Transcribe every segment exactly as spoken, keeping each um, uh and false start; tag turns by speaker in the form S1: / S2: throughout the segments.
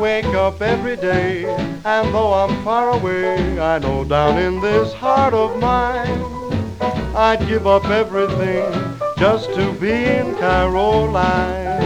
S1: wake up every day, and though I'm far away, I know down in this heart of mine, I'd give up everything just to be in Caroline.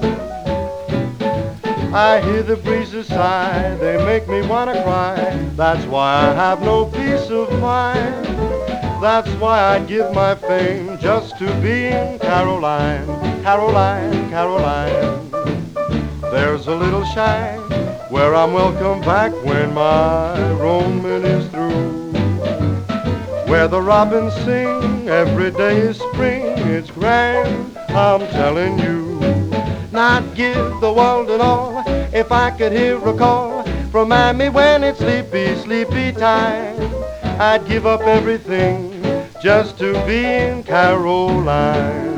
S1: I hear the breezes sigh, they make me wanna cry. That's why I have no peace of mind. That's why I'd give my fame just to be in Caroline, Caroline, Caroline. There's a little shine where I'm welcome back when my roaming is through, where the robins sing, every day is spring. It's grand, I'm telling you. Not give the world and all if I could hear a call from Mammy when it's sleepy, sleepy time. I'd give up everything just to be in Caroline.